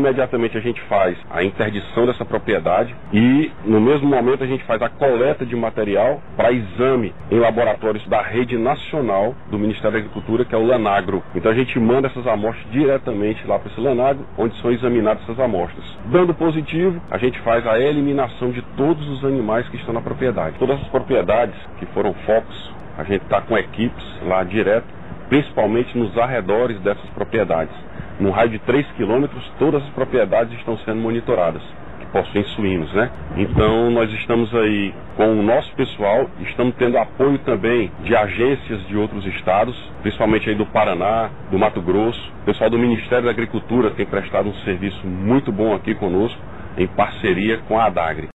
imediatamente a gente faz a interdição dessa propriedade e no mesmo momento a gente faz a coleta de material para exame em laboratórios da rede nacional do Ministério da Agricultura, que é o Lanagro. Então a gente manda essas amostras diretamente lá para esse Lanagro, onde são examinadas essas amostras. Dando positivo, a gente faz a eliminação de todos os animais que estão na propriedade. Todas as propriedades que foram focos, a gente está com equipes lá direto, principalmente nos arredores dessas propriedades. No raio de 3 quilômetros, todas as propriedades estão sendo monitoradas, que possuem suínos, né? Então nós estamos aí com o nosso pessoal, estamos tendo apoio também de agências de outros estados, principalmente aí do Paraná, do Mato Grosso. O pessoal do Ministério da Agricultura tem prestado um serviço muito bom aqui conosco, em parceria com a ADAGRE.